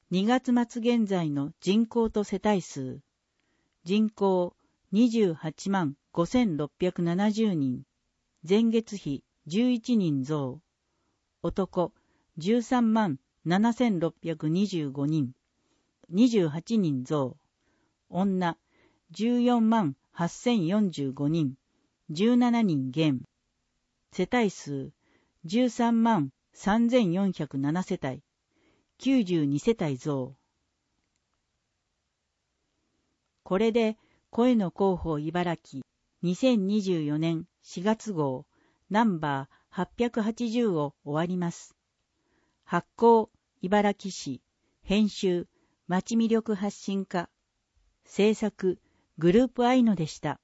2月末現在の人口と世帯数。人口28万5670人。前月比11人増。男13万7625人。28人増。女14万8045人。17人減。世帯数13万3407世帯。92世帯増。これで声の広報茨城2024年4月号ナンバー880を終わります。発行茨城市、編集町魅力発信課、制作グループアイノでした。